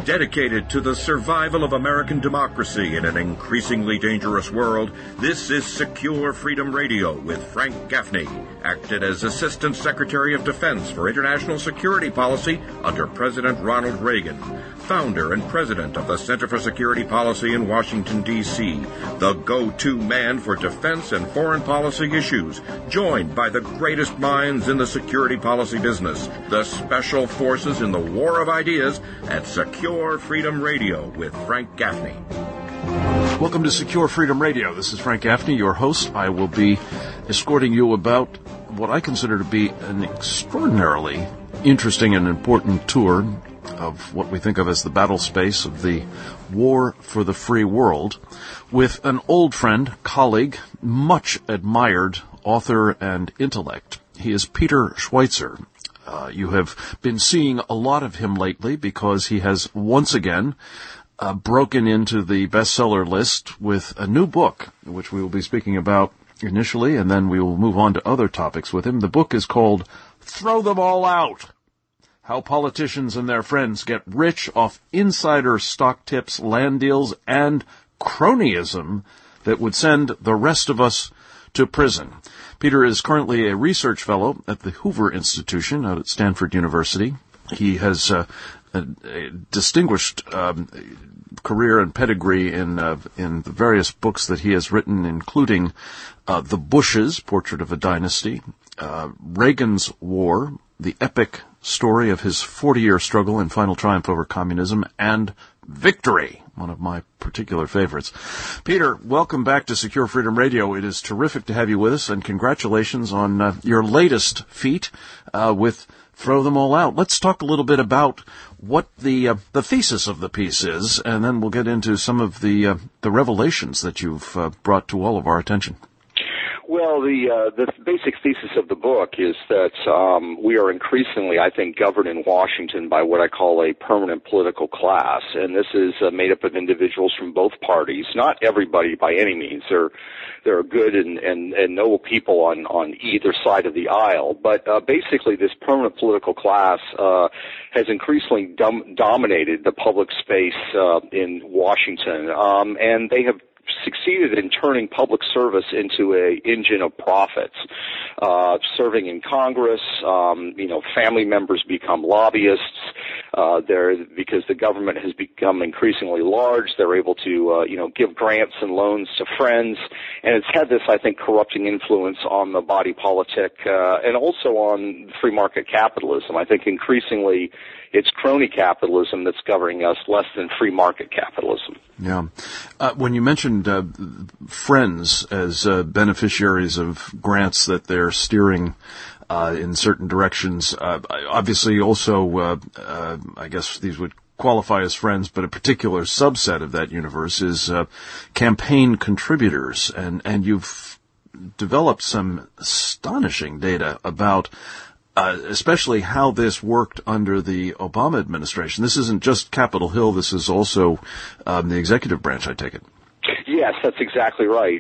Dedicated to the survival of American democracy in an increasingly dangerous world, this is Secure Freedom Radio with Frank Gaffney, acted as Assistant Secretary of Defense for International Security Policy under President Ronald Reagan, founder and president of the Center for Security Policy in Washington, D.C., the go-to man for defense and foreign policy issues, joined by the greatest minds in the security policy business, the special forces in the war of ideas at Secure Freedom Radio with Frank Gaffney. Welcome to Secure Freedom Radio. This is Frank Gaffney, your host. I will be escorting you about what I consider to be an extraordinarily interesting and important tour of what we think of as the battle space of the war for the free world with an old friend, colleague, much admired author and intellect. He is Peter Schweizer. You have been seeing a lot of him lately because he has once again broken into the bestseller list with a new book, which we will be speaking about initially, and then we will move on to other topics with him. The book is called Throw Them All Out: How Politicians and Their Friends Get Rich Off Insider Stock Tips, Land Deals, and Cronyism That Would Send the Rest of Us to Prison. Peter is currently a research fellow at the Hoover Institution out at Stanford University. He has a distinguished career and pedigree in the various books that he has written, including The Bushes, Portrait of a Dynasty, Reagan's War, the epic story of his 40-year struggle and final triumph over communism, and Victory, one of my particular favorites. Peter, welcome back to Secure Freedom Radio. It is terrific to have you with us, and congratulations on your latest feat with Throw Them All Out. Let's talk a little bit about what the thesis of the piece is, and then we'll get into some of the revelations that you've brought to all of our attention. Well, the basic thesis of the book is that we are increasingly, I think, governed in Washington by what I call a permanent political class, and this is made up of individuals from both parties. Not everybody by any means. There are good and noble people on either side of the aisle, but basically this permanent political class has increasingly dominated the public space in Washington, and they have succeeded in turning public service into a engine of profits. Serving in Congress, family members become lobbyists. Because the government has become increasingly large, they're able to, give grants and loans to friends, and it's had this, I think, corrupting influence on the body politic, and also on free market capitalism. I think increasingly it's crony capitalism that's governing us, less than free market capitalism. Yeah. When you mentioned friends as beneficiaries of grants that they're steering in certain directions, obviously also, I guess these would qualify as friends, but a particular subset of that universe is campaign contributors, and you've developed some astonishing data about especially how this worked under the Obama administration. This isn't just Capitol Hill, this is also the executive branch, I take it. Yes, that's exactly right.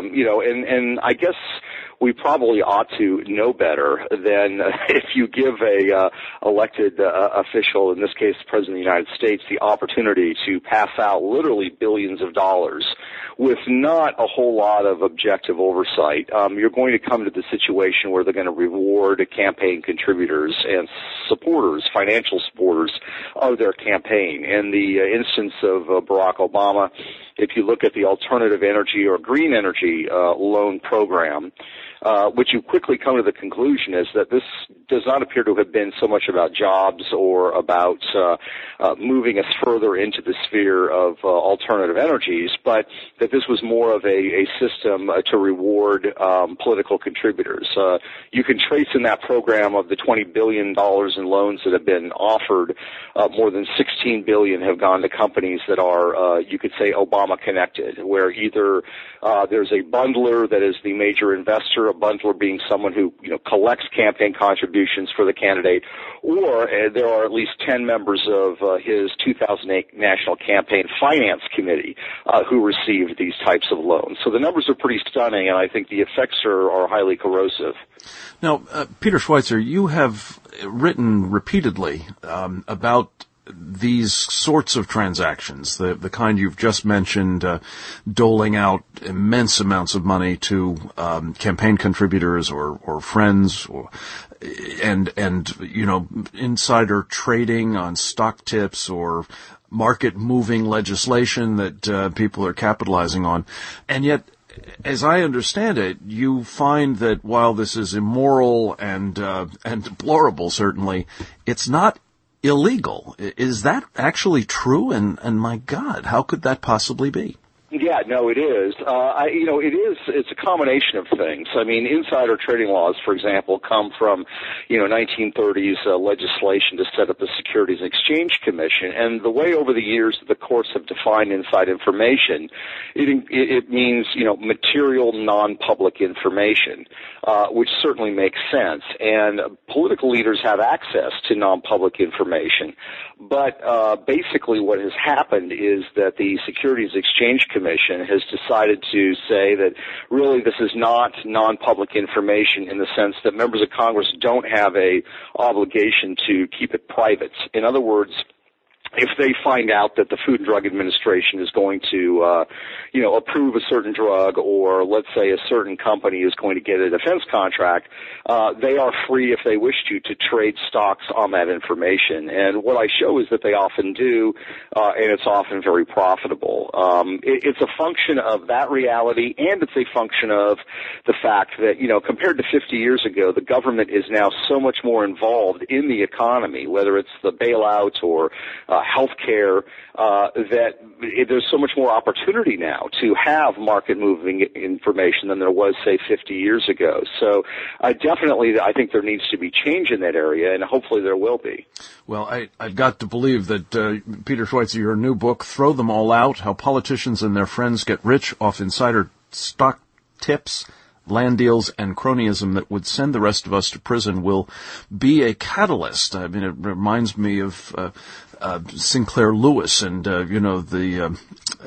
And I guess we probably ought to know better than if you give a elected official, in this case the President of the United States, the opportunity to pass out literally billions of dollars with not a whole lot of objective oversight. You're going to come to the situation where they're going to reward campaign contributors and supporters, financial supporters of their campaign. In the instance of Barack Obama, if you look at the alternative energy or green energy loan program, what you quickly come to the conclusion is that this does not appear to have been so much about jobs or about moving us further into the sphere of alternative energies, but that this was more of a system to reward political contributors. You can trace in that program of the $20 billion in loans that have been offered, more than $16 billion have gone to companies that are, you could say, Obama-connected, where either there's a bundler that is the major investor, a bundler being someone who collects campaign contributions for the candidate, or there are at least 10 members of his 2008 National Campaign Finance Committee who received these types of loans. So the numbers are pretty stunning, and I think the effects are highly corrosive. Now, Peter Schweizer, you have written repeatedly about these sorts of transactions, the kind you've just mentioned, doling out immense amounts of money to campaign contributors or friends, and insider trading on stock tips or market-moving legislation that people are capitalizing on. And yet, as I understand it, you find that while this is immoral and deplorable, certainly, it's not illegal. Is that actually true? And my God, how could that possibly be? Yeah, no, it is. It's a combination of things. I mean, insider trading laws, for example, come from, 1930s legislation to set up the Securities and Exchange Commission. And the way over the years the courts have defined inside information, it means, material non-public information, which certainly makes sense. And political leaders have access to non-public information. But basically what has happened is that the Securities Exchange Commission has decided to say that really this is not non-public information in the sense that members of Congress don't have a obligation to keep it private. In other words, if they find out that the Food and Drug Administration is going to, approve a certain drug, or let's say a certain company is going to get a defense contract, they are free, if they wish to trade stocks on that information. And what I show is that they often do, and it's often very profitable. It's a function of that reality, and it's a function of the fact that, compared to 50 years ago, the government is now so much more involved in the economy, whether it's the bailouts or healthcare, that there's so much more opportunity now to have market-moving information than there was, say, 50 years ago. So definitely I think there needs to be change in that area, and hopefully there will be. Well, I've got to believe that, Peter Schweizer, your new book, Throw Them All Out, How Politicians and Their Friends Get Rich Off Insider Stock Tips, Land Deals, and Cronyism That Would Send the Rest of Us to Prison, will be a catalyst. I mean, it reminds me of Sinclair Lewis and the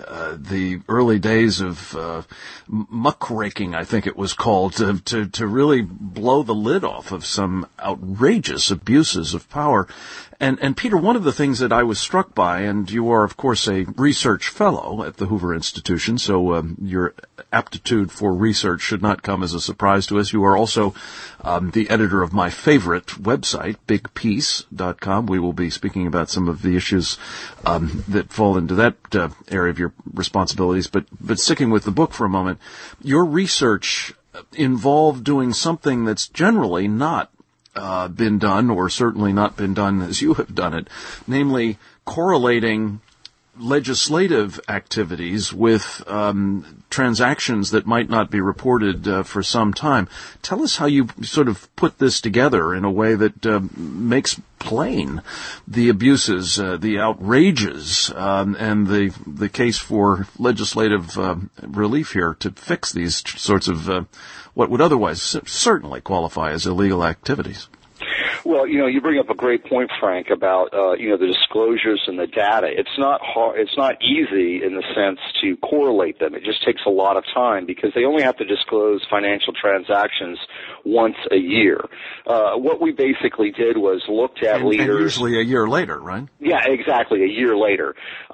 early days of muckraking, I think it was called, to really blow the lid off of some outrageous abuses of power. And Peter, one of the things that I was struck by, and you are, of course, a research fellow at the Hoover Institution, so your aptitude for research should not come as a surprise to us. You are also the editor of my favorite website, bigpiece.com. We will be speaking about some of the issues that fall into that area of your responsibilities. But sticking with the book for a moment, your research involved doing something that's generally not been done, or certainly not been done as you have done it, namely correlating legislative activities with transactions that might not be reported for some time. Tell us how you sort of put this together in a way that makes plain the abuses, the outrages, and the case for legislative relief here to fix these sorts of what would otherwise certainly qualify as illegal activities. Well, you bring up a great point, Frank, about the disclosures and the data. It's not hard, it's not easy in the sense to correlate them. It just takes a lot of time because they only have to disclose financial transactions once a year. What we basically did was looked at leaders. And usually a year later, right? Yeah, exactly, a year later.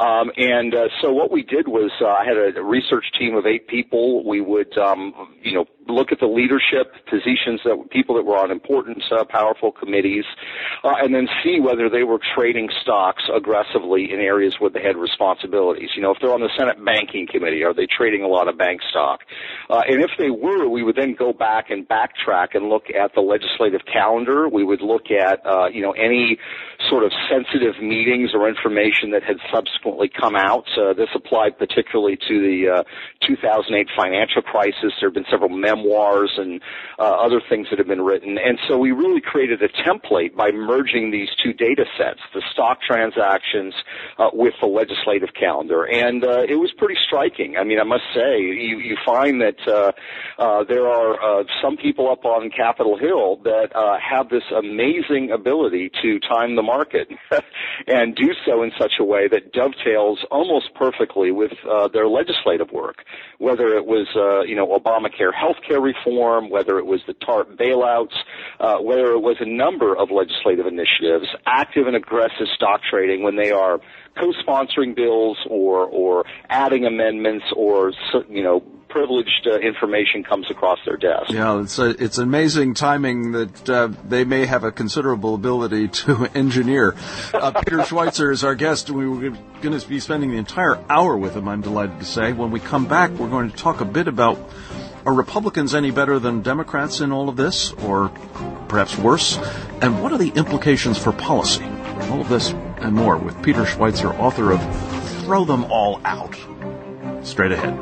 So what we did was I had a research team of 8 people. We would, look at the leadership positions, people that were on important, powerful committees, and then see whether they were trading stocks aggressively in areas where they had responsibilities. If they're on the Senate Banking Committee, are they trading a lot of bank stock? And if they were, we would then go back and backtrack and look at the legislative calendar. We would look at, any sort of sensitive meetings or information that had subsequently come out. This applied particularly to the 2008 financial crisis. There have been several memoirs and other things that have been written. And so we really created a template by merging these two data sets, the stock transactions with the legislative calendar. And it was pretty striking. I mean, I must say, you find that there are some people up on Capitol Hill that have this amazing ability to time the market and do so in such a way that dovetails almost perfectly with their legislative work, whether it was, Obamacare health healthcare reform, whether it was the TARP bailouts, whether it was a number of legislative initiatives, active and aggressive stock trading when they are co-sponsoring bills or adding amendments or, privileged information comes across their desk. Yeah, it's amazing timing that they may have a considerable ability to engineer. Peter Schweizer is our guest. We were going to be spending the entire hour with him, I'm delighted to say. When we come back, we're going to talk a bit about, are Republicans any better than Democrats in all of this, or perhaps worse? And what are the implications for policy? All of this and more with Peter Schweizer, author of Throw Them All Out. Straight ahead.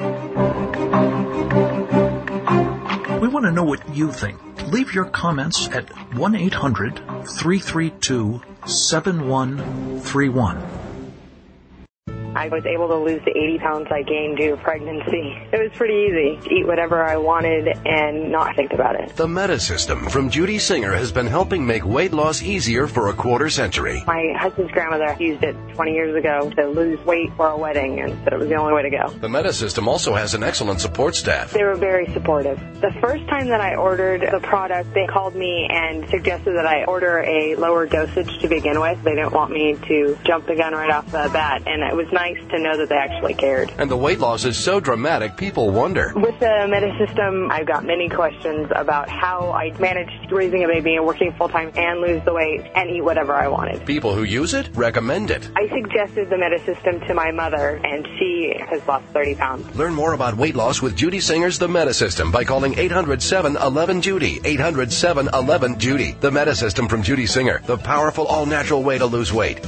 We want to know what you think. Leave your comments at 1-800-332-7131. I was able to lose the 80 pounds I gained due to pregnancy. It was pretty easy. Eat whatever I wanted and not think about it. The Metasystem from Judy Singer has been helping make weight loss easier for a quarter century. My husband's grandmother used it 20 years ago to lose weight for a wedding and said it was the only way to go. The Metasystem also has an excellent support staff. They were very supportive. The first time that I ordered the product, they called me and suggested that I order a lower dosage to begin with. They didn't want me to jump the gun right off the bat, and it was nice to know that they actually cared. And the weight loss is so dramatic, people wonder. With the Metasystem, I've got many questions about how I managed raising a baby and working full-time and lose the weight and eat whatever I wanted. People who use it recommend it. I suggested the Metasystem to my mother, and she has lost 30 pounds. Learn more about weight loss with Judy Singer's The Metasystem by calling 800-711-JUDY. 800-711-JUDY. The Metasystem from Judy Singer, the powerful all-natural way to lose weight.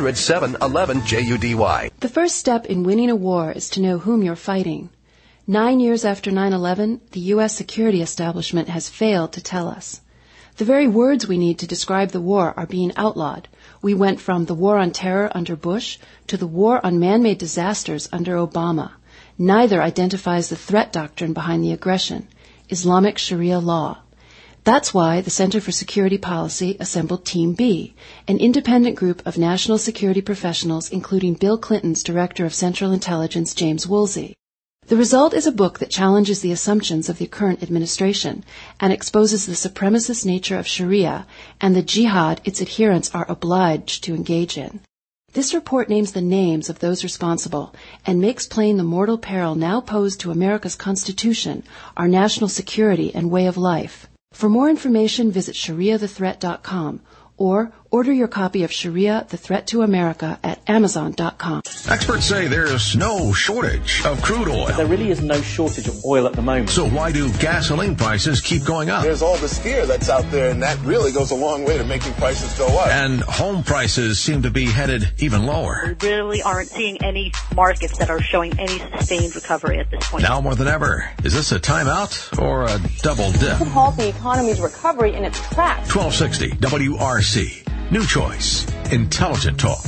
800-711-JUDY. The first step in winning a war is to know whom you're fighting. 9 years after 9/11, the U.S. security establishment has failed to tell us. The very words we need to describe the war are being outlawed. We went from the war on terror under Bush to the war on man-made disasters under Obama. Neither identifies the threat doctrine behind the aggression, Islamic Sharia law. That's why the Center for Security Policy assembled Team B, an independent group of national security professionals, including Bill Clinton's Director of Central Intelligence, James Woolsey. The result is a book that challenges the assumptions of the current administration and exposes the supremacist nature of Sharia and the jihad its adherents are obliged to engage in. This report names the names of those responsible and makes plain the mortal peril now posed to America's Constitution, our national security, and way of life. For more information, visit ShariaTheThreat.com or order your copy of Sharia, The Threat to America at Amazon.com. Experts say there's no shortage of crude oil. There really is no shortage of oil at the moment. So why do gasoline prices keep going up? There's all this fear that's out there, and that really goes a long way to making prices go up. And home prices seem to be headed even lower. We really aren't seeing any markets that are showing any sustained recovery at this point. Now more than ever, is this a timeout or a double dip? It could halt the economy's recovery in its tracks. 1260 WRC. New choice. Intelligent talk.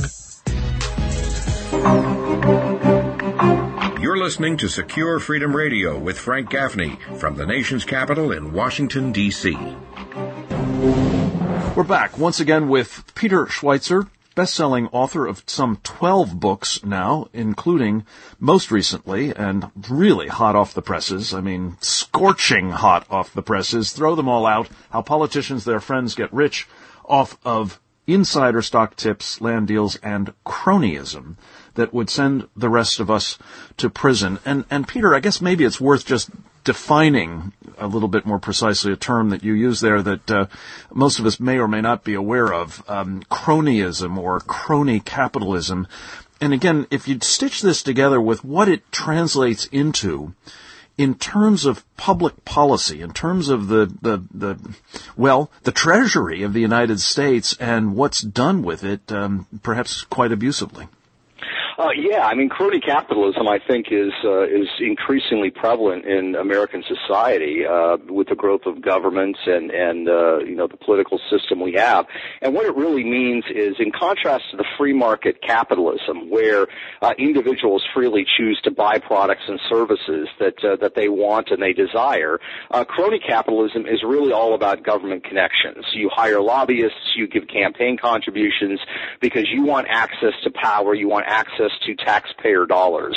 You're listening to Secure Freedom Radio with Frank Gaffney from the nation's capital in Washington, D.C. We're back once again with Peter Schweizer, best-selling author of some 12 books now, including, most recently, and really hot off the presses, scorching hot off the presses, Throw Them All Out, How Politicians, Their Friends Get Rich Off of Insider Stock Tips, Land Deals, and Cronyism that would send the rest of us to prison. And Peter, I guess maybe it's worth just defining a little bit more precisely a term that you use there that most of us may or may not be aware of, cronyism or crony capitalism. And again, if you stitch this together with what it translates into in terms of public policy, in terms of the Treasury of the United States and what's done with it, perhaps quite abusively. Crony capitalism, I think, is increasingly prevalent in American society with the growth of governments and the political system we have. And what it really means is, in contrast to the free market capitalism, where individuals freely choose to buy products and services that they want and they desire, crony capitalism is really all about government connections. You hire lobbyists, you give campaign contributions because you want access to power, you want access to taxpayer dollars.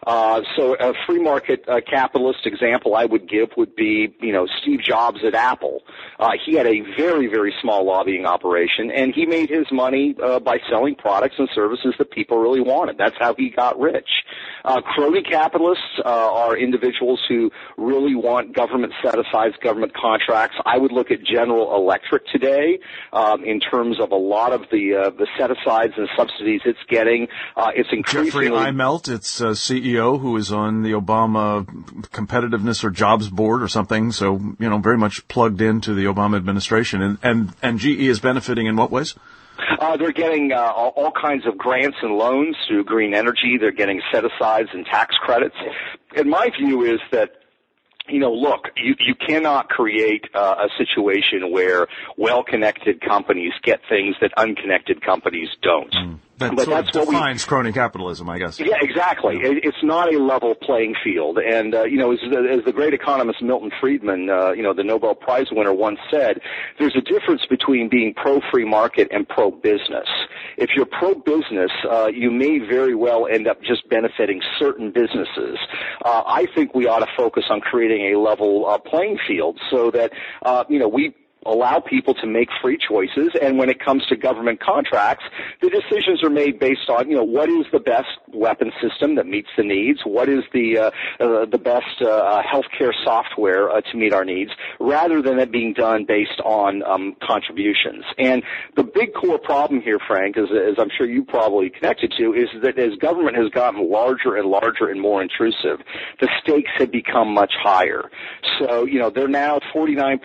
So a free market capitalist example I would give would be, Steve Jobs at Apple. He had a very, very small lobbying operation, and he made his money by selling products and services that people really wanted. That's how he got rich. Crony capitalists are individuals who really want government set-asides, government contracts. I would look at General Electric today in terms of a lot of the set-asides and subsidies it's getting. It's increasingly... Jeffrey Immelt, its CEO, who is on the Obama Competitiveness or Jobs Board or something, so, very much plugged into the Obama administration. And GE is benefiting in what ways? They're getting all kinds of grants and loans through green energy. They're getting set-asides and tax credits. And my view is that, look, you cannot create a situation where well-connected companies get things that unconnected companies don't. But that's what defines crony capitalism, I guess. Yeah, exactly. It's not a level playing field. And, as the great economist Milton Friedman, the Nobel Prize winner once said, there's a difference between being pro-free market and pro-business. If you're pro-business, you may very well end up just benefiting certain businesses. I think we ought to focus on creating a level playing field so that, we allow people to make free choices, and when it comes to government contracts, the decisions are made based on, what is the best weapon system that meets the needs, what is the best healthcare software to meet our needs, rather than it being done based on contributions. And the big core problem here, Frank, as I'm sure you probably connected to, is that as government has gotten larger and larger and more intrusive, the stakes have become much higher. So, they're now 49%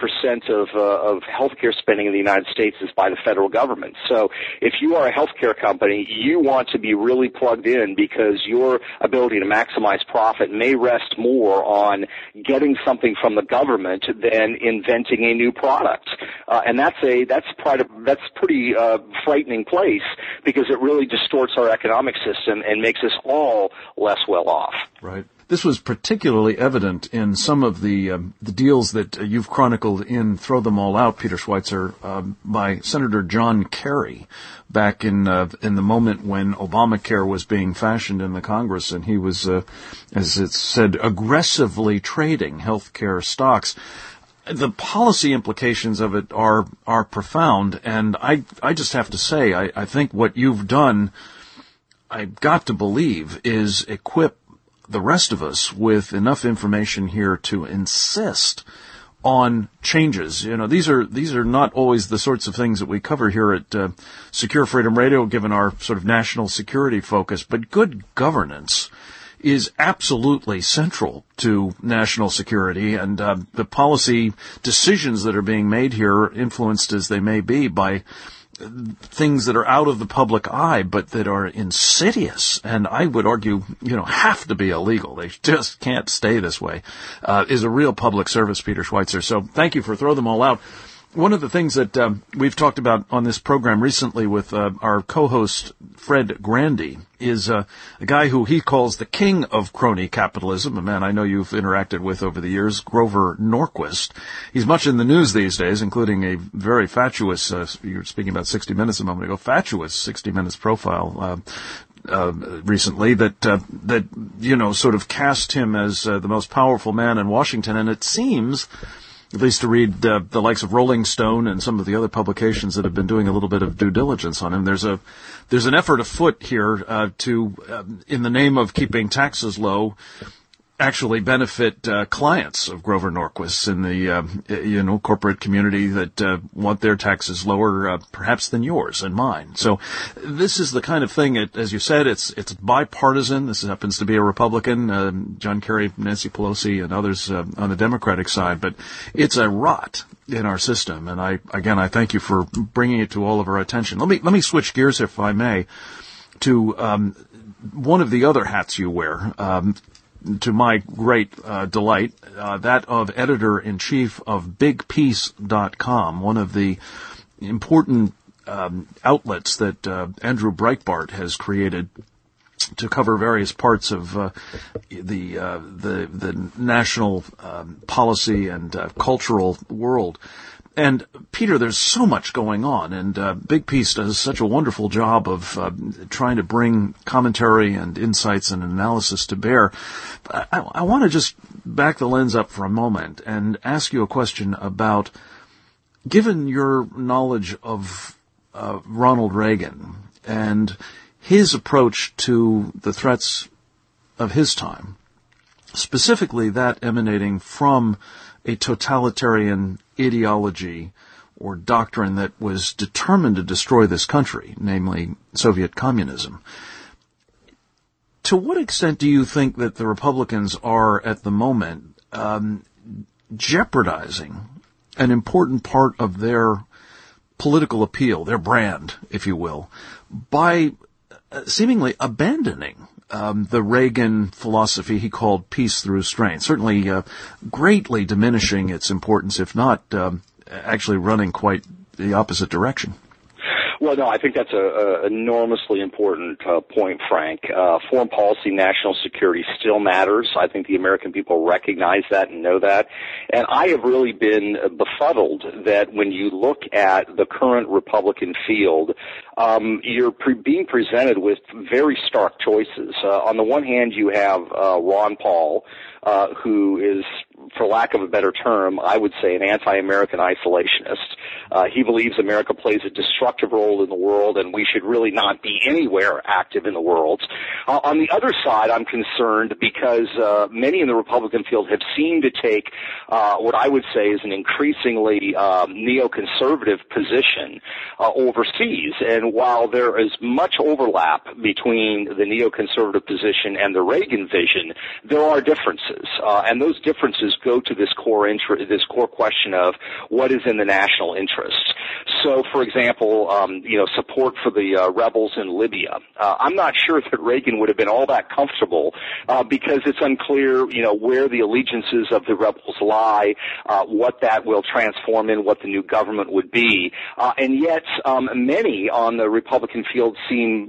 of healthcare spending in the United States is by the federal government. So if you are a healthcare company, you want to be really plugged in because your ability to maximize profit may rest more on getting something from the government than inventing a new product. And that's pretty frightening place because it really distorts our economic system and makes us all less well off. Right. This was particularly evident in some of the deals that you've chronicled in Throw Them All Out, Peter Schweitzer, by Senator John Kerry back in the moment when Obamacare was being fashioned in the Congress, and he was, as it said, aggressively trading healthcare stocks. The policy implications of it are profound, and I just have to say, I think what you've done, I've got to believe, is equip the rest of us with enough information here to insist on changes. These are not always the sorts of things that we cover here at Secure Freedom Radio, given our sort of national security focus. But good governance is absolutely central to national security, and the policy decisions that are being made here, influenced as they may be by things that are out of the public eye, but that are insidious, and I would argue, have to be illegal. They just can't stay this way, is a real public service, Peter Schweitzer. So thank you for Throw Them All Out. One of the things that we've talked about on this program recently with our co-host Fred Grandy is a guy who he calls the king of crony capitalism, a man I know you've interacted with over the years, Grover Norquist. He's much in the news these days, including a very fatuous, you were speaking about 60 Minutes a moment ago, fatuous 60 Minutes profile recently that sort of cast him as the most powerful man in Washington, and it seems, at least to read the likes of Rolling Stone and some of the other publications that have been doing a little bit of due diligence on him, there's an effort afoot here to, in the name of keeping taxes low, actually benefit clients of Grover Norquist in the corporate community that want their taxes lower, perhaps than yours and mine. So this is the kind of thing, as you said, it's bipartisan. This happens to be a Republican, John Kerry, Nancy Pelosi, and others on the Democratic side, but it's a rot in our system. And I thank you for bringing it to all of our attention. Let me switch gears, if I may, to one of the other hats you wear. To my great delight, that of editor-in-chief of BigPiece.com, one of the important outlets that Andrew Breitbart has created to cover various parts of the national policy and cultural world. And Peter, there's so much going on, and Big Piece does such a wonderful job of trying to bring commentary and insights and analysis to bear. I want to just back the lens up for a moment and ask you a question about, given your knowledge of Ronald Reagan and his approach to the threats of his time, specifically that emanating from a totalitarian ideology or doctrine that was determined to destroy this country, namely Soviet communism. To what extent do you think that the Republicans are at the moment jeopardizing an important part of their political appeal, their brand, if you will, by seemingly abandoning the Reagan philosophy he called peace through strength, certainly greatly diminishing its importance, if not actually running quite the opposite direction? Well, no, I think that's a enormously important point, Frank. Foreign policy, national security still matters. I think the American people recognize that and know that. And I have really been befuddled that when you look at the current Republican field, you're being presented with very stark choices. On the one hand, you have Ron Paul, who is, for lack of a better term, I would say an anti-American isolationist. He believes America plays a destructive role in the world and we should really not be anywhere active in the world. On the other side, I'm concerned because many in the Republican field have seemed to take what I would say is an increasingly neoconservative position overseas. And while there is much overlap between the neoconservative position and the Reagan vision, there are differences. And those differences go to this core question of what is in the national interest. So, for example, support for the rebels in Libya. I'm not sure that Reagan would have been all that comfortable because it's unclear, where the allegiances of the rebels lie, what that will transform in, what the new government would be. And yet, many on the Republican field seem,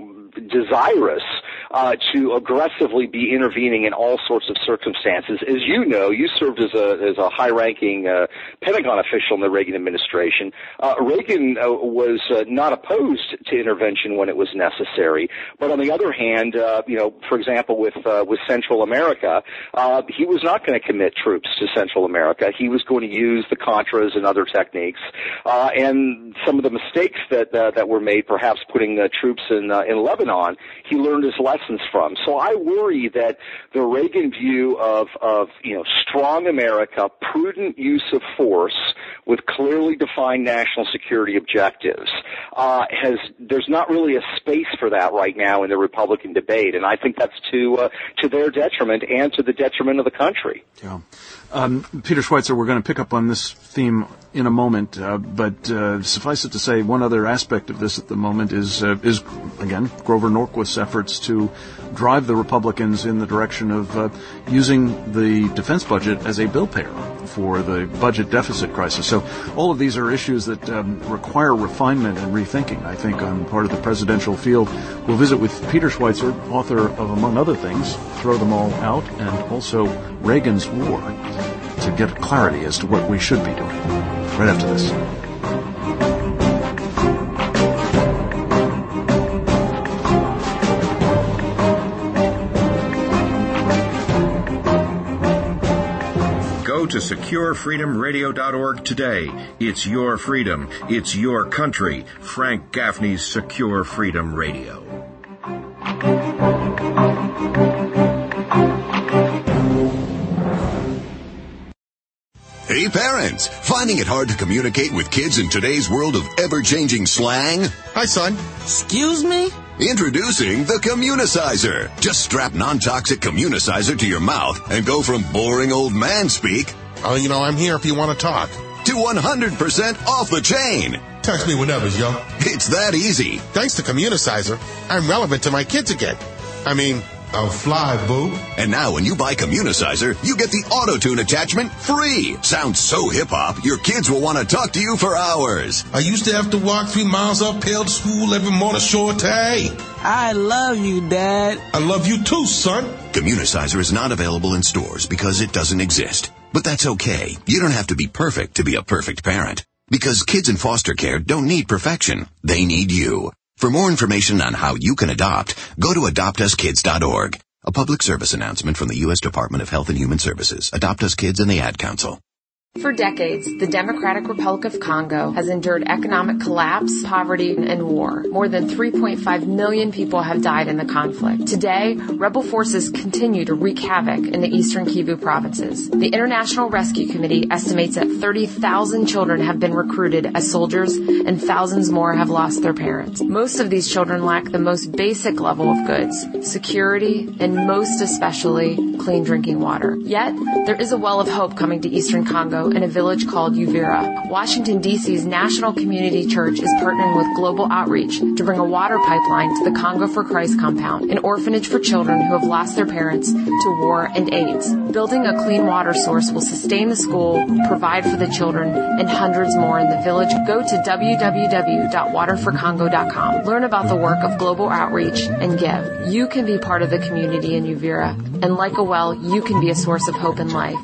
desirous to aggressively be intervening in all sorts of circumstances. As you know, you served as a high-ranking Pentagon official in the Reagan administration. Reagan was not opposed to intervention when it was necessary, but on the other hand, for example, with Central America, he was not going to commit troops to Central America. He was going to use the Contras and other techniques, and some of the mistakes that were made, perhaps putting troops in Lebanon, he learned his lessons from. So I worry that the Reagan view of strong America, prudent use of force with clearly defined national security objectives, there's not really a space for that right now in the Republican debate, and I think that's to their detriment and to the detriment of the country. Yeah. Peter Schweizer, we're going to pick up on this theme in a moment, but suffice it to say, one other aspect of this at the moment is again, Grover Norquist's efforts to drive the Republicans in the direction of using the defense budget as a bill payer for the budget deficit crisis. So all of these are issues that require refinement and rethinking, I think, on part of the presidential field. We'll visit with Peter Schweizer, author of, among other things, Throw Them All Out, and also Reagan's War, to get clarity as to what we should be doing. Right after this. Go to SecureFreedomRadio.org today. It's your freedom. It's your country. Frank Gaffney's Secure Freedom Radio. Hey parents, finding it hard to communicate with kids in today's world of ever-changing slang? Hi son. Excuse me? Introducing the Communicizer. Just strap non-toxic Communicizer to your mouth and go from boring old man speak, I'm here if you want to talk, to 100% off the chain. Text me whenever, yo. It's that easy. Thanks to Communicizer, I'm relevant to my kids again. I'll fly, boo. And now when you buy Communicizer, you get the auto-tune attachment free. Sounds so hip-hop, your kids will want to talk to you for hours. I used to have to walk 3 miles uphill to school every morning, shorty. I love you, Dad. I love you too, son. Communicizer is not available in stores because it doesn't exist. But that's okay. You don't have to be perfect to be a perfect parent. Because kids in foster care don't need perfection. They need you. For more information on how you can adopt, go to adoptuskids.org. A public service announcement from the U.S. Department of Health and Human Services, Adopt Us Kids, and the Ad Council. For decades, the Democratic Republic of Congo has endured economic collapse, poverty, and war. More than 3.5 million people have died in the conflict. Today, rebel forces continue to wreak havoc in the eastern Kivu provinces. The International Rescue Committee estimates that 30,000 children have been recruited as soldiers and thousands more have lost their parents. Most of these children lack the most basic level of goods, security, and most especially clean drinking water. Yet, there is a well of hope coming to eastern Congo in a village called Uvira. Washington, D.C.'s National Community Church is partnering with Global Outreach to bring a water pipeline to the Congo for Christ compound, an orphanage for children who have lost their parents to war and AIDS. Building a clean water source will sustain the school, provide for the children, and hundreds more in the village. Go to www.waterforcongo.com. Learn about the work of Global Outreach and give. You can be part of the community in Uvira, and like a well, you can be a source of hope and life.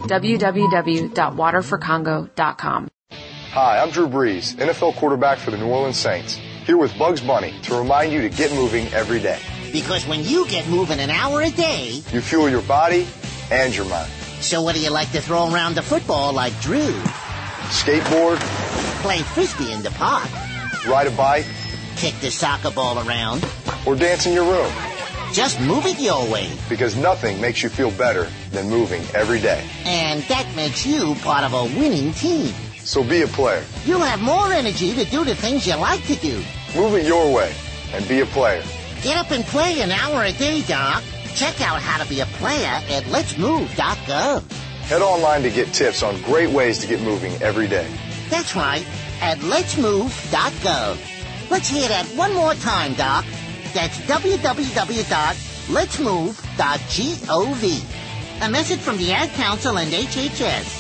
www.waterforcongo.com. Hi, I'm Drew Brees, NFL quarterback for the New Orleans Saints, here with Bugs Bunny to remind you to get moving every day. Because when you get moving an hour a day, you fuel your body and your mind. So what do you like to throw around the football like Drew? Skateboard. Play frisbee in the park. Ride a bike. Kick the soccer ball around. Or dance in your room. Just move it your way. Because nothing makes you feel better than moving every day. And that makes you part of a winning team. So be a player. You'll have more energy to do the things you like to do. Move it your way and be a player. Get up and play an hour a day, Doc. Check out how to be a player at letsmove.gov. Head online to get tips on great ways to get moving every day. That's right, at letsmove.gov. Let's hear that one more time, Doc. That's www.letsmove.gov. A message from the Ad Council and HHS.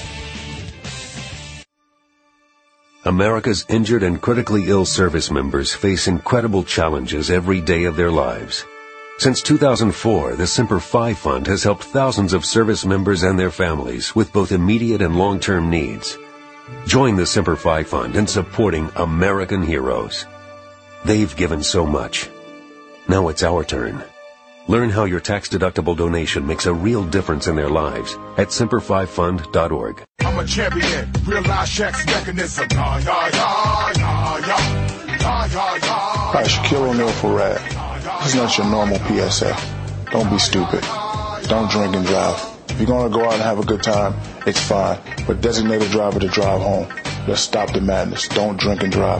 America's injured and critically ill service members face incredible challenges every day of their lives. Since 2004, the Semper Fi Fund has helped thousands of service members and their families with both immediate and long-term needs. Join the Semper Fi Fund in supporting American heroes. They've given so much. Now it's our turn. Learn how your tax-deductible donation makes a real difference in their lives at SemperFiFund.org. I'm a champion. Realize Shaq's mechanism. Hi, Shaquille O'Neal for Rad. This is not your normal PSA. Don't be stupid. Don't drink and drive. If you're going to go out and have a good time, it's fine. But designate a driver to drive home. Let's stop the madness. Don't drink and drive.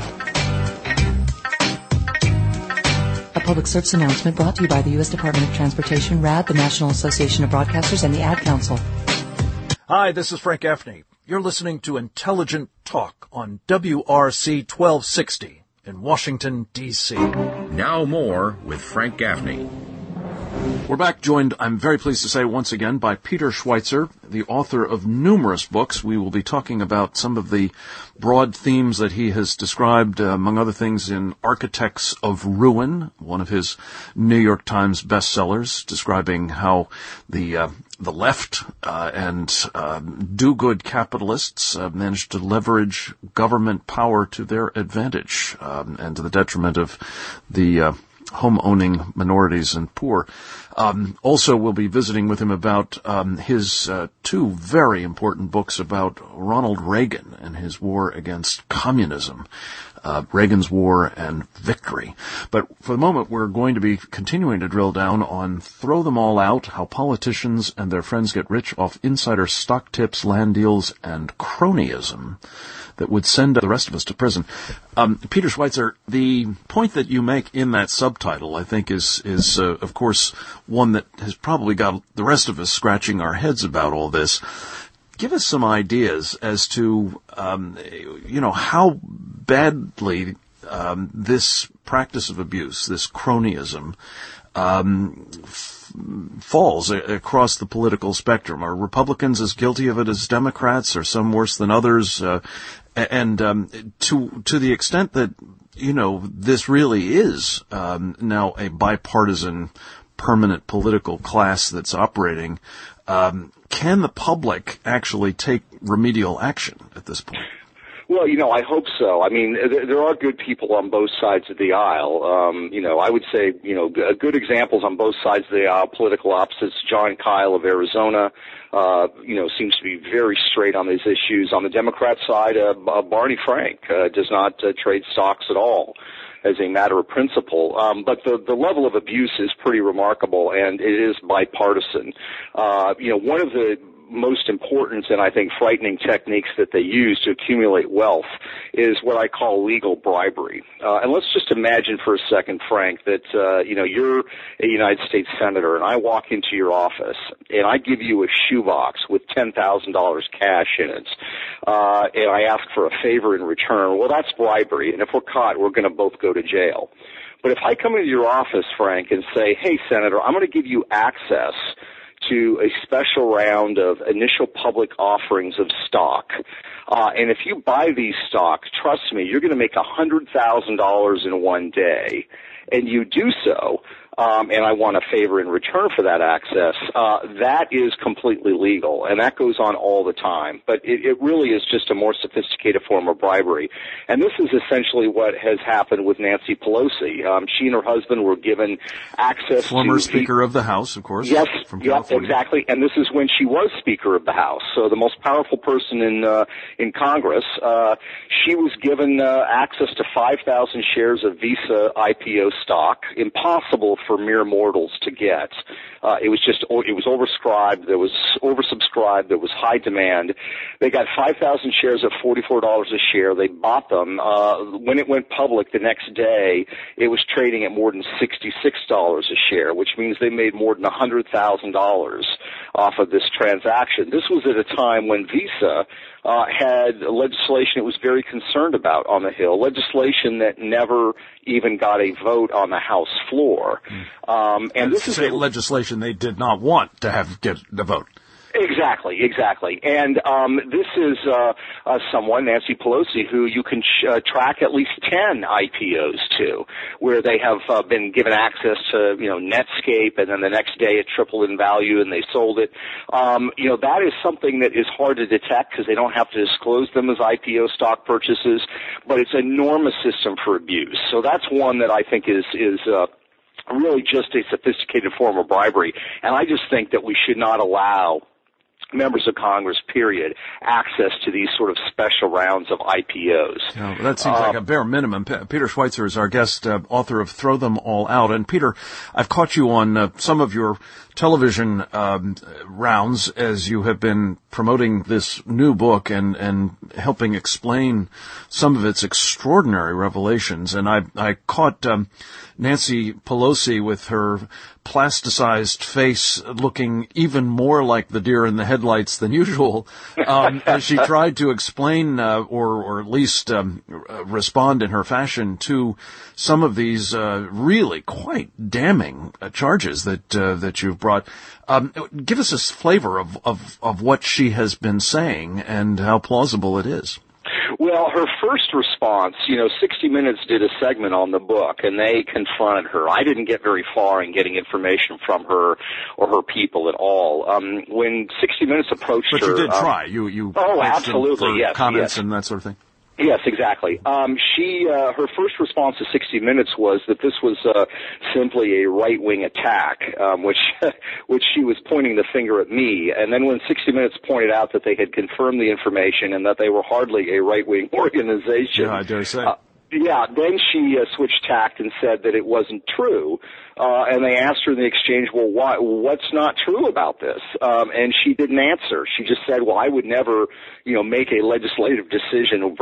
A public service announcement brought to you by the U.S. Department of Transportation, RAD, the National Association of Broadcasters, and the Ad Council. Hi, this is Frank Gaffney. You're listening to Intelligent Talk on WRC 1260 in Washington, D.C. Now more with Frank Gaffney. We're back, joined, I'm very pleased to say once again, by Peter Schweitzer, the author of numerous books. We will be talking about some of the broad themes that he has described, among other things, in Architects of Ruin, one of his New York Times bestsellers, describing how the left and do-good capitalists managed to leverage government power to their advantage and to the detriment of the home-owning minorities and poor. Also, we'll be visiting with him about his two very important books about Ronald Reagan and his war against communism, Reagan's War and Victory. But for the moment, we're going to be continuing to drill down on Throw Them All Out, how politicians and their friends get rich off insider stock tips, land deals, and cronyism that would send the rest of us to prison. Peter Schweitzer, the point that you make in that subtitle, I think, is of course, one that has probably got the rest of us scratching our heads about all this. Give us some ideas as to, how badly this practice of abuse, this cronyism, falls across the political spectrum. Are Republicans as guilty of it as Democrats, or some worse than others? And to the extent that, this really is now a bipartisan, permanent political class that's operating, can can the public actually take remedial action at this point? Well, I hope so. I mean, there are good people on both sides of the aisle. I would say, good examples on both sides of the aisle, political opposites. John Kyle of Arizona, seems to be very straight on these issues. On the Democrat side, Barney Frank does not trade stocks at all as a matter of principle. But the level of abuse is pretty remarkable, and it is bipartisan. One of the most important and I think frightening techniques that they use to accumulate wealth is what I call legal bribery. And let's just imagine for a second, Frank, that you're a United States senator, and I walk into your office and I give you a shoebox with $10,000 cash in it, and I ask for a favor in return. Well, that's bribery, and if we're caught, we're going to both go to jail. But if I come into your office, Frank, and say, hey, Senator, I'm going to give you access to a special round of initial public offerings of stock. And if you buy these stocks, trust me, you're going to make $100,000 in one day. And you do so, and I want a favor in return for that access, that is completely legal, and that goes on all the time. But it really is just a more sophisticated form of bribery. And this is essentially what has happened with Nancy Pelosi. She and her husband were given access Former Speaker of the House, of course. Yes, from California. Exactly. And this is when she was Speaker of the House, so the most powerful person in Congress. She was given access to 5,000 shares of Visa IPO stock, impossible for mere mortals to get. It was oversubscribed. There was high demand. They got 5,000 shares at $44 a share. They bought them. When it went public the next day, it was trading at more than $66 a share, which means they made more than $100,000 off of this transaction. This was at a time when Visa had legislation it was very concerned about on the Hill, legislation that never even got a vote on the House floor. And this is legislation they did not want to get the vote. Exactly. And this is someone, Nancy Pelosi, who you can track at least 10 IPOs to, where they have been given access to, Netscape, and then the next day it tripled in value and they sold it. That is something that is hard to detect because they don't have to disclose them as IPO stock purchases, but it's an enormous system for abuse. So that's one that I think is really just a sophisticated form of bribery. And I just think that we should not allow members of Congress, period, access to these sort of special rounds of IPOs. That seems like a bare minimum. Peter Schweitzer is our guest, author of Throw Them All Out. And Peter, I've caught you on some of your television rounds as you have been promoting this new book and helping explain some of its extraordinary revelations. And I caught Nancy Pelosi with her plasticized face looking even more like the deer in the headlights than usual, as she tried to explain or at least respond in her fashion to some of these really quite damning charges that you've brought. Give us a flavor of what she has been saying and how plausible it is. Well, her first response, 60 Minutes did a segment on the book, and they confronted her. I didn't get very far in getting information from her or her people at all. When 60 Minutes approached her... But you did try. You absolutely, yes. Comments and that sort of thing. Yes, exactly. Her first response to 60 Minutes was that this was simply a right-wing attack, which she was pointing the finger at me. And then when 60 Minutes pointed out that they had confirmed the information and that they were hardly a right-wing organization, yeah, I dare say. Then she switched tact and said that it wasn't true. And they asked her in the exchange, well, what's not true about this? And she didn't answer. She just said, well, I would never, make a legislative decision,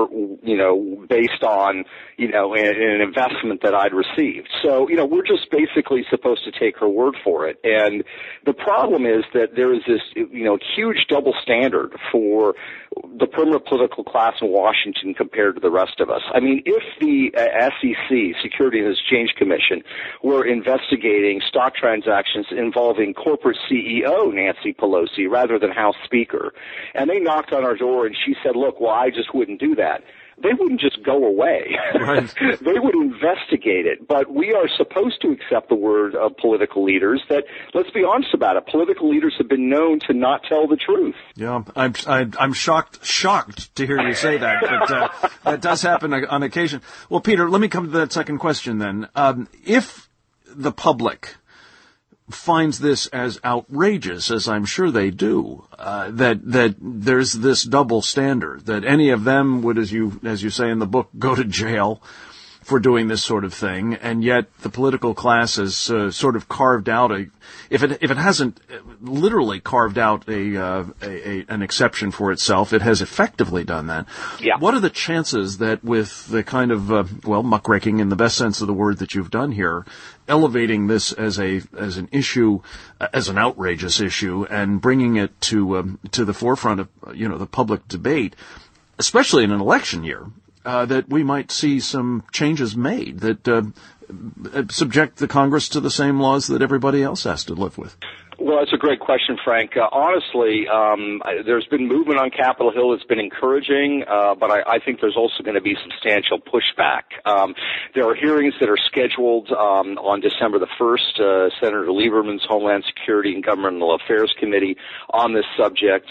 based on, an investment that I'd received. So, we're just basically supposed to take her word for it. And the problem is that there is this, huge double standard for the permanent political class in Washington compared to the rest of us. I mean, if the SEC, Securities and Exchange Commission, were investigating stock transactions involving corporate CEO Nancy Pelosi rather than House Speaker, and they knocked on our door and she said, look, well, I just wouldn't do that, they wouldn't just go away. Right. They would investigate it. But we are supposed to accept the word of political leaders that, let's be honest about it, political leaders have been known to not tell the truth. Yeah, I'm shocked to hear you say that, but that does happen on occasion. Well, Peter, let me come to that second question then. If the public finds this as outrageous, as I'm sure they do, that there's this double standard, that any of them would, as you say in the book, go to jail for doing this sort of thing, and yet the political class has sort of carved out if it hasn't literally carved out an exception for itself, it has effectively done that. Yeah. What are the chances that with the kind of muckraking in the best sense of the word that you've done here, elevating this as an issue, as an outrageous issue, and bringing it to the forefront of the public debate, especially in an election year? That we might see some changes made that subject the Congress to the same laws that everybody else has to live with? Well, that's a great question, Frank. Honestly, there's been movement on Capitol Hill that's been encouraging, but I think there's also going to be substantial pushback. There are hearings that are scheduled on December the 1st, Senator Lieberman's Homeland Security and Governmental Affairs Committee on this subject.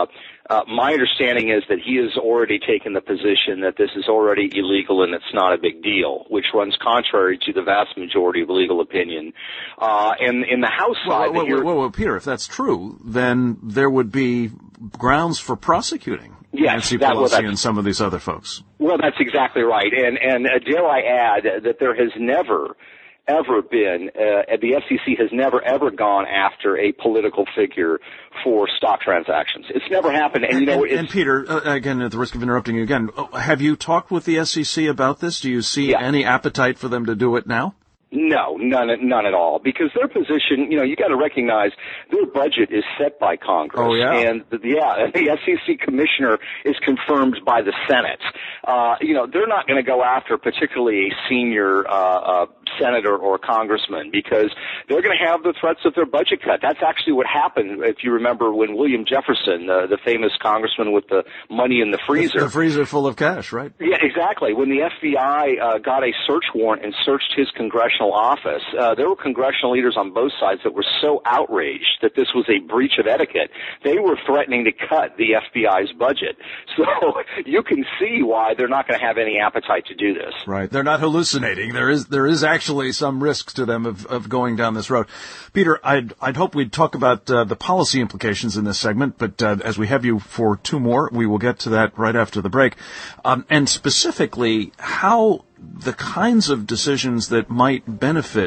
My understanding is that he has already taken the position that this is already illegal and it's not a big deal, which runs contrary to the vast majority of legal opinion. And in the House side... Well, Peter, if that's true, then there would be grounds for prosecuting Nancy Pelosi and some of these other folks. Well, that's exactly right. And dare I add that there has never been, the SEC has never ever gone after a political figure for stock transactions. It's never happened. And Peter, again, at the risk of interrupting you again, have you talked with the SEC about this? Do you see any appetite for them to do it now? No, none at all. Because their position, you got to recognize their budget is set by Congress. Oh, yeah. And the SEC commissioner is confirmed by the Senate. They're not going to go after particularly a senior senator or congressman because they're going to have the threats of their budget cut. That's actually what happened, if you remember, when William Jefferson, the famous congressman with the money in the freezer. The freezer full of cash, right? Yeah, exactly. When the FBI got a search warrant and searched his congressional office, there were congressional leaders on both sides that were so outraged that this was a breach of etiquette. They were threatening to cut the FBI's budget. So you can see why they're not going to have any appetite to do this. Right. They're not hallucinating. There is actually some risks to them of going down this road. Peter, I'd hope we'd talk about the policy implications in this segment, but as we have you for two more, we will get to that right after the break. And specifically, how the kinds of decisions that might benefit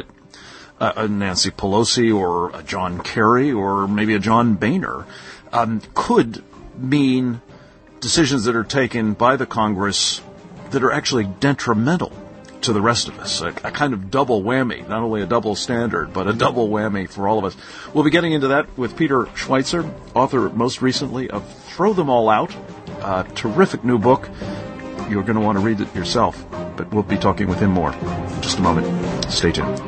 a Nancy Pelosi or a John Kerry or maybe a John Boehner could mean decisions that are taken by the Congress that are actually detrimental to the rest of us. A kind of double whammy, not only a double standard, but a double whammy for all of us. We'll be getting into that with Peter Schweizer, author most recently of Throw Them All Out, a terrific new book. You're going to want to read it yourself, but we'll be talking with him more in just a moment. Stay tuned.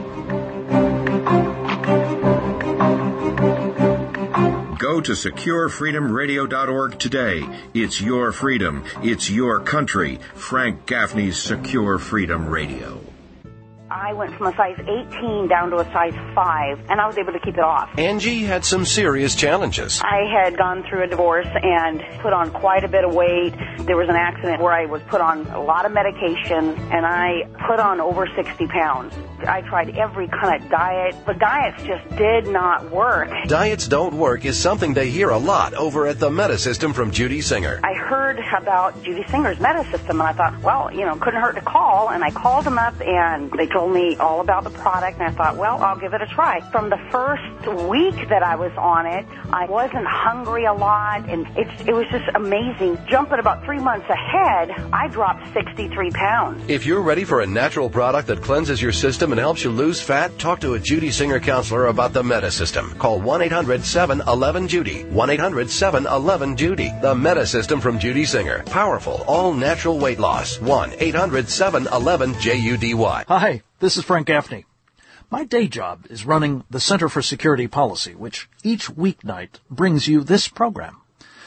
Go to SecureFreedomRadio.org today. It's your freedom. It's your country. Frank Gaffney's Secure Freedom Radio. I went from a size 18 down to a size 5, and I was able to keep it off. Angie had some serious challenges. I had gone through a divorce and put on quite a bit of weight. There was an accident where I was put on a lot of medication, and I put on over 60 pounds. I tried every kind of diet, but diets just did not work. Diets don't work is something they hear a lot over at the Metasystem from Judy Singer. I heard about Judy Singer's Metasystem, and I thought, well, couldn't hurt to call, and I called them up, and they told me all about the product, and I thought, well, I'll give it a try. From the first week that I was on it, I wasn't hungry a lot, and it was just amazing. Jumping about 3 months ahead, I dropped 63 pounds. If you're ready for a natural product that cleanses your system and helps you lose fat, talk to a Judy Singer counselor about the Metasystem. Call 1-800-711-JUDY. 1-800-711-JUDY. The Metasystem from Judy Singer. Powerful, all-natural weight loss. 1-800-711-JUDY. Hi, this is Frank Gaffney. My day job is running the Center for Security Policy, which each weeknight brings you this program.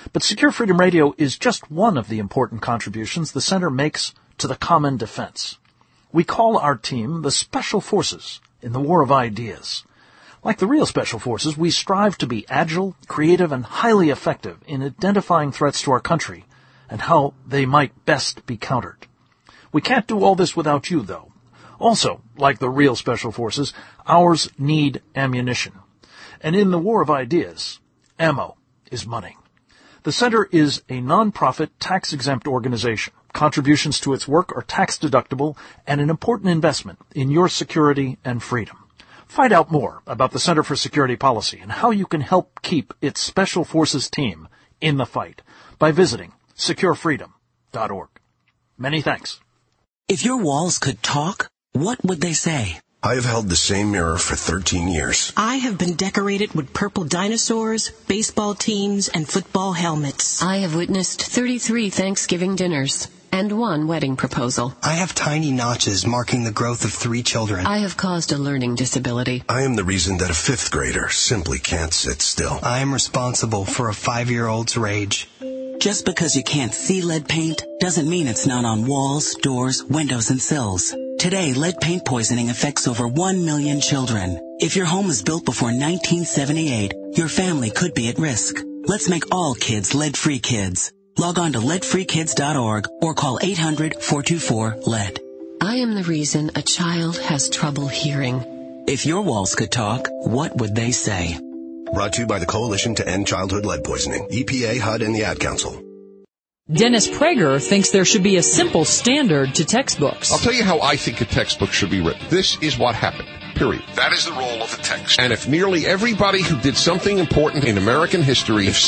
But Secure Freedom Radio is just one of the important contributions the Center makes to the common defense. We call our team the Special Forces in the War of Ideas. Like the real Special Forces, we strive to be agile, creative, and highly effective in identifying threats to our country and how they might best be countered. We can't do all this without you, though. Also, like the real Special Forces, ours need ammunition. And in the War of Ideas, ammo is money. The Center is a non-profit, tax-exempt organization. Contributions to its work are tax-deductible and an important investment in your security and freedom. Find out more about the Center for Security Policy and how you can help keep its Special Forces team in the fight by visiting securefreedom.org. Many thanks. If your walls could talk, what would they say? I have held the same mirror for 13 years. I have been decorated with purple dinosaurs, baseball teams, and football helmets. I have witnessed 33 Thanksgiving dinners and 1 wedding proposal. I have tiny notches marking the growth of 3 children. I have caused a learning disability. I am the reason that a 5th grader simply can't sit still. I am responsible for a 5-year-old's rage. Just because you can't see lead paint doesn't mean it's not on walls, doors, windows, and sills. Today, lead paint poisoning affects over 1 million children. If your home was built before 1978, your family could be at risk. Let's make all kids lead-free kids. Log on to leadfreekids.org or call 800-424-LEAD. I am the reason a child has trouble hearing. If your walls could talk, what would they say? Brought to you by the Coalition to End Childhood Lead Poisoning, EPA, HUD, and the Ad Council. Dennis Prager thinks there should be a simple standard to textbooks. I'll tell you how I think a textbook should be written. This is what happened. Period. That is the role of the text. And if nearly everybody who did something important in American history, if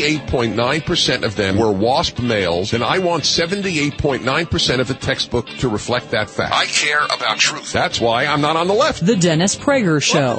78.9% of them were WASP males, then I want 78.9% of the textbook to reflect that fact. I care about truth. That's why I'm not on the left. The Dennis Prager Show.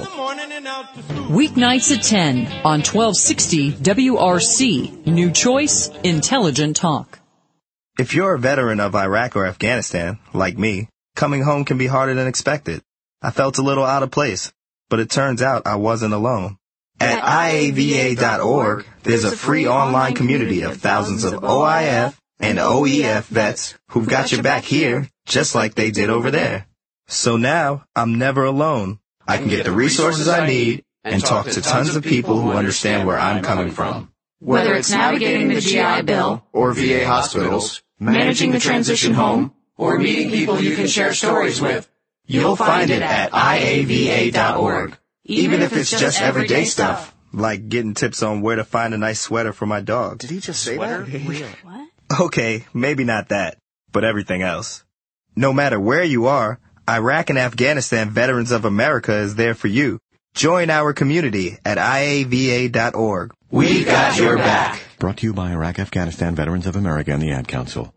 Weeknights at 10 on 1260 WRC. New choice, intelligent talk. If you're a veteran of Iraq or Afghanistan, like me, coming home can be harder than expected. I felt a little out of place, but it turns out I wasn't alone. At IAVA.org, there's a free online community of thousands of OIF and OEF vets who've got your back here, just like they did over there. So now, I'm never alone. I can get the resources I need and talk to tons of people who understand where I'm coming from. Whether it's navigating the GI Bill, or VA hospitals, managing the transition home, or meeting people you can share stories with, you'll find it at IAVA.org. Even if it's just everyday stuff, like getting tips on where to find a nice sweater for my dog. Did he just say that? Really? What? Okay, maybe not that, but everything else. No matter where you are, Iraq and Afghanistan Veterans of America is there for you. Join our community at IAVA.org. We got your back. Brought to you by Iraq Afghanistan Veterans of America and the Ad Council.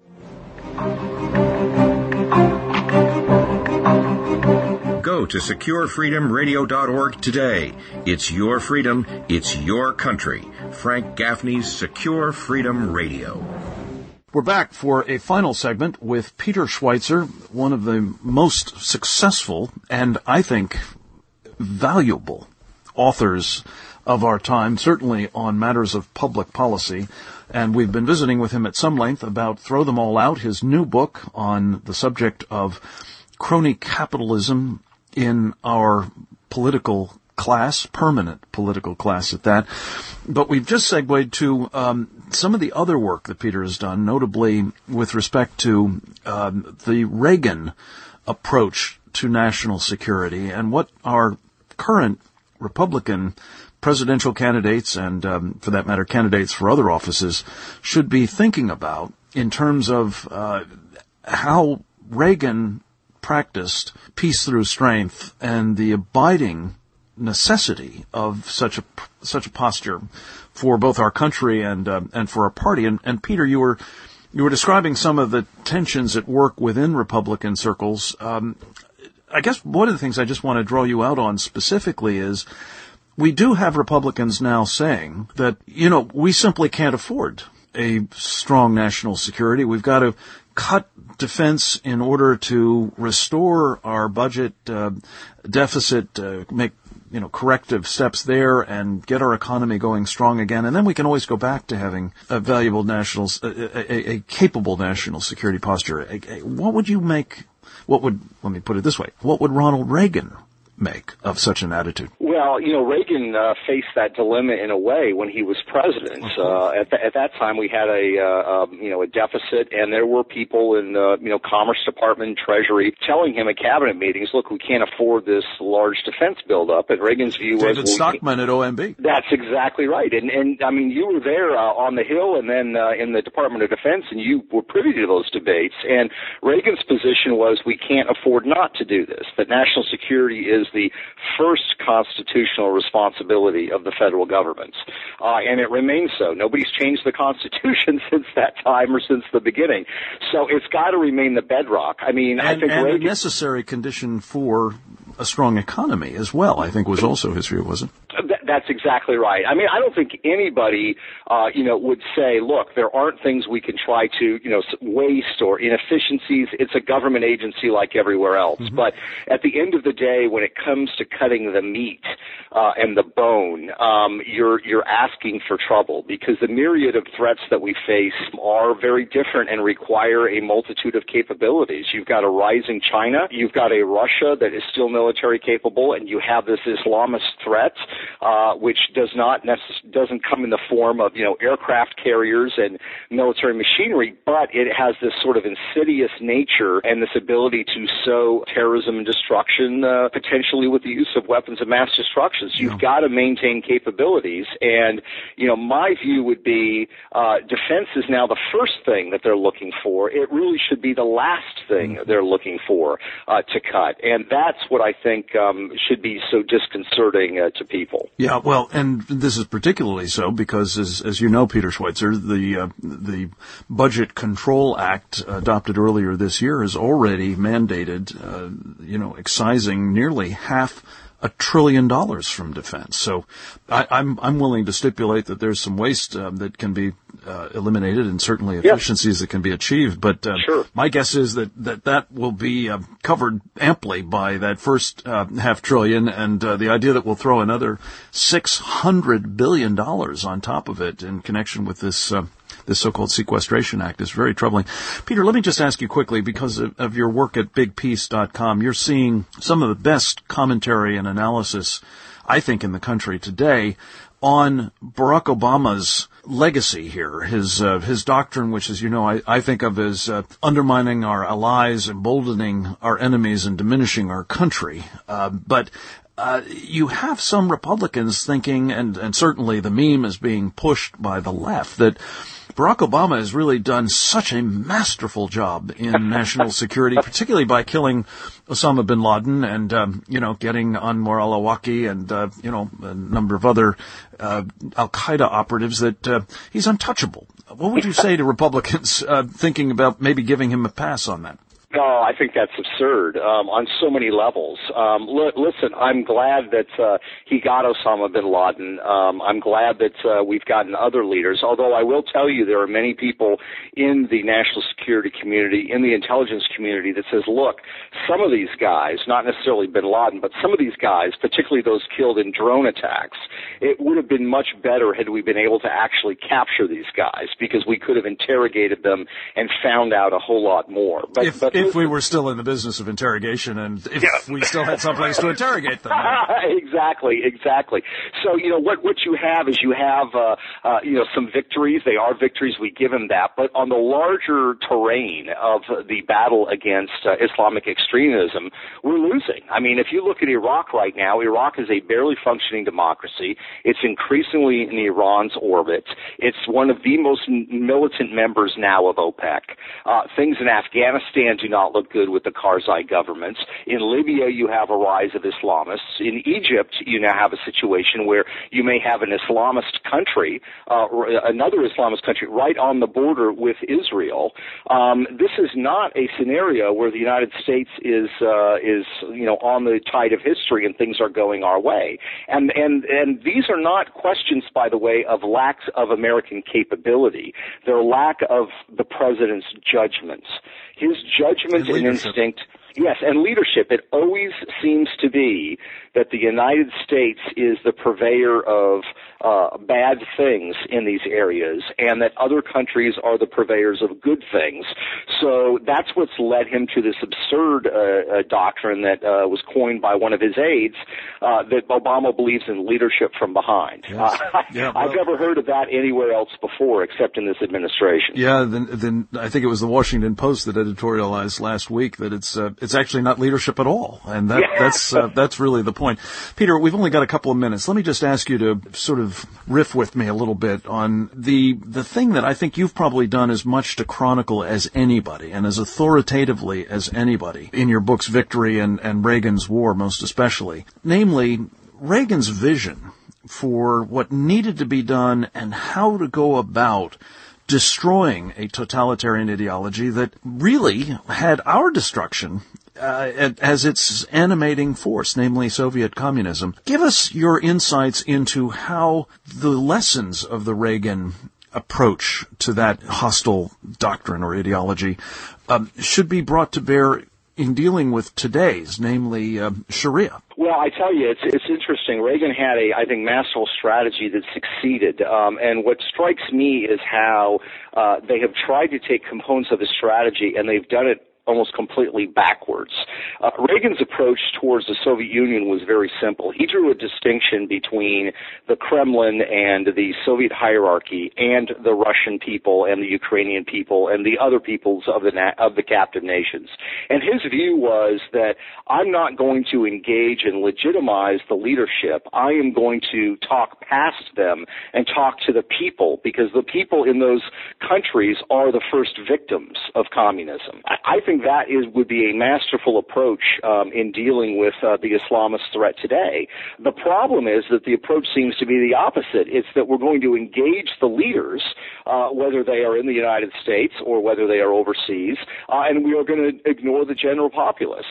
Go to SecureFreedomRadio.org today. It's your freedom. It's your country. Frank Gaffney's Secure Freedom Radio. We're back for a final segment with Peter Schweizer, one of the most successful and, I think, valuable authors of our time, certainly on matters of public policy. And we've been visiting with him at some length about Throw Them All Out, his new book on the subject of crony capitalism in our political class, permanent political class at that. But we've just segued to some of the other work that Peter has done, notably with respect to the Reagan approach to national security and what our current Republican presidential candidates and, for that matter, candidates for other offices should be thinking about in terms of how Reagan practiced peace through strength and the abiding necessity of such a posture for both our country and for our party. And Peter, you were describing some of the tensions at work within Republican circles. I guess one of the things I just want to draw you out on specifically is we do have Republicans now saying that, we simply can't afford a strong national security. We've got to cut defense in order to restore our budget deficit, make corrective steps there and get our economy going strong again. And then we can always go back to having a valuable a capable national security posture. What would you make, let me put it this way, what would Ronald Reagan make of such an attitude? Well, Reagan faced that dilemma in a way when he was president. At that time, we had a deficit, and there were people in Commerce Department, Treasury, telling him at cabinet meetings, "Look, we can't afford this large defense buildup." And Reagan's view was David Stockman at OMB. That's exactly right. And I mean, you were there on the Hill, and then in the Department of Defense, and you were privy to those debates. And Reagan's position was, we can't afford not to do this. That national security is the first constitutional responsibility of the federal government. And it remains so. Nobody's changed the Constitution since that time or since the beginning. So it's got to remain the bedrock. I mean, I think Reagan, a necessary condition for a strong economy as well, I think was also his view, wasn't it? That's exactly right. I mean, I don't think anybody, would say, look, there aren't things we can try to, waste or inefficiencies. It's a government agency like everywhere else. Mm-hmm. But at the end of the day, when it comes to cutting the meat and the bone, you're asking for trouble, because the myriad of threats that we face are very different and require a multitude of capabilities. You've got a rising China, you've got a Russia that is still military capable, and you have this Islamist threat, which doesn't come in the form of aircraft carriers and military machinery, but it has this sort of insidious nature and this ability to sow terrorism and destruction, potentially with the use of weapons of mass destruction. So you've got to maintain capabilities, and my view would be defense is now the first thing that they're looking for. It really should be the last thing they're looking for to cut, and that's what I think should be so disconcerting to people. Yeah, well, and this is particularly so because, as you know, Peter Schweitzer, the Budget Control Act adopted earlier this year has already mandated, excising nearly $500 billion from defense. So I'm willing to stipulate that there's some waste that can be eliminated and certainly efficiencies that can be achieved. But sure. My guess is that will be covered amply by that first $500 billion, and the idea that we'll throw another $600 billion on top of it in connection with this so-called Sequestration Act is very troubling. Peter, let me just ask you quickly, because of your work at bigpeace.com, you're seeing some of the best commentary and analysis, I think, in the country today on Barack Obama's legacy here, his doctrine, which, as you know, I think of as undermining our allies, emboldening our enemies, and diminishing our country. But you have some Republicans thinking, and certainly the meme is being pushed by the left, that Barack Obama has really done such a masterful job in national security, particularly by killing Osama bin Laden and, getting Anwar al-Awlaki and, a number of other al-Qaeda operatives, that he's untouchable. What would you say to Republicans thinking about maybe giving him a pass on that? No, I think that's absurd on so many levels. Listen, I'm glad that he got Osama bin Laden. I'm glad that we've gotten other leaders, although I will tell you there are many people in the national security community, in the intelligence community, that says, look, some of these guys, not necessarily bin Laden, but some of these guys, particularly those killed in drone attacks, it would have been much better had we been able to actually capture these guys, because we could have interrogated them and found out a whole lot more. If we were still in the business of interrogation, and if we still had someplace to interrogate them. Exactly. So, what you have is you have, some victories. They are victories. We give him that. But on the larger terrain of the battle against Islamic extremism, we're losing. I mean, if you look at Iraq right now, Iraq is a barely functioning democracy. It's increasingly in Iran's orbit. It's one of the most militant members now of OPEC. Things in Afghanistan do not look good with the Karzai governments. In Libya, you have a rise of Islamists. In Egypt, you now have a situation where you may have an Islamist country, another Islamist country, right on the border with Israel. This is not a scenario where the United States is on the tide of history and things are going our way. And these are not questions, by the way, of lack of American capability. They're lack of the president's judgments. His judgment and instinct. Yes, and leadership. It always seems to be that the United States is the purveyor of bad things in these areas, and that other countries are the purveyors of good things. So that's what's led him to this absurd doctrine that was coined by one of his aides, that Obama believes in leadership from behind. Yes. I've never heard of that anywhere else before except in this administration. Yeah, then I think it was the Washington Post that editorialized last week that it's actually not leadership at all, and that's really the point. Peter, we've only got a couple of minutes. Let me just ask you to sort of riff with me a little bit on the thing that I think you've probably done as much to chronicle as anybody, and as authoritatively as anybody in your books Victory and Reagan's War most especially, namely Reagan's vision for what needed to be done and how to go about destroying a totalitarian ideology that really had our destruction as its animating force, namely Soviet communism. Give us your insights into how the lessons of the Reagan approach to that hostile doctrine or ideology should be brought to bear in dealing with today's, namely Sharia. Well, I tell you, it's interesting. Reagan had I think, masterful strategy that succeeded. And what strikes me is how they have tried to take components of his strategy and they've done it almost completely backwards. Reagan's approach towards the Soviet Union was very simple. He drew a distinction between the Kremlin and the Soviet hierarchy and the Russian people and the Ukrainian people and the other peoples of the captive nations. And his view was that I'm not going to engage and legitimize the leadership. I am going to talk past them and talk to the people, because the people in those countries are the first victims of communism. I think that would be a masterful approach in dealing with the Islamist threat today. The problem is that the approach seems to be the opposite. It's that we're going to engage the leaders, whether they are in the United States or whether they are overseas, and we are going to ignore the general populace.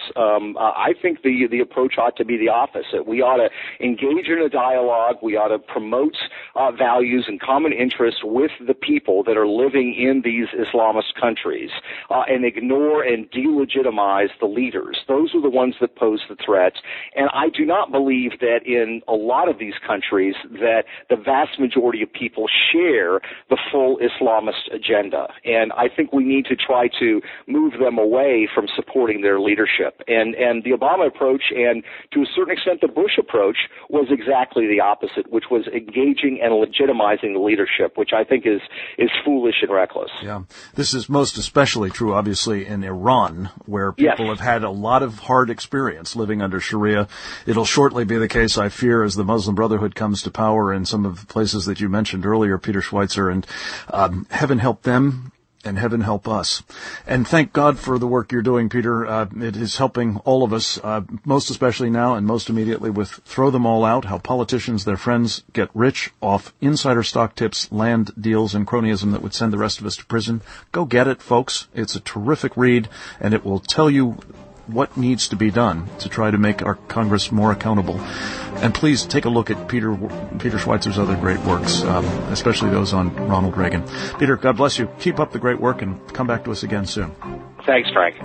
I think the approach ought to be the opposite. We ought to engage in a dialogue. We ought to promote values and common interests with the people that are living in these Islamist countries, and ignore and delegitimize the leaders. Those are the ones that pose the threats. And I do not believe that in a lot of these countries that the vast majority of people share the full Islamist agenda. And I think we need to try to move them away from supporting their leadership. And the Obama approach, and to a certain extent the Bush approach, was exactly the opposite, which was engaging and legitimizing the leadership, which I think is foolish and reckless. Yeah. This is most especially true, obviously, in Iran, where people have had a lot of hard experience living under Sharia. It'll shortly be the case, I fear, as the Muslim Brotherhood comes to power in some of the places that you mentioned earlier, Peter Schweitzer, and heaven help them and heaven help us. And thank God for the work you're doing, Peter. It is helping all of us, most especially now and most immediately with Throw Them All Out, how politicians, their friends, get rich off insider stock tips, land deals, and cronyism that would send the rest of us to prison. Go get it, folks. It's a terrific read, and it will tell you what needs to be done to try to make our Congress more accountable. And please take a look at Peter Schweitzer's other great works, especially those on Ronald Reagan. Peter, God bless you. Keep up the great work and come back to us again soon. Thanks, Frank.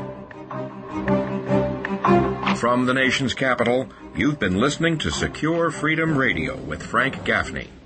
From the nation's capital, you've been listening to Secure Freedom Radio with Frank Gaffney.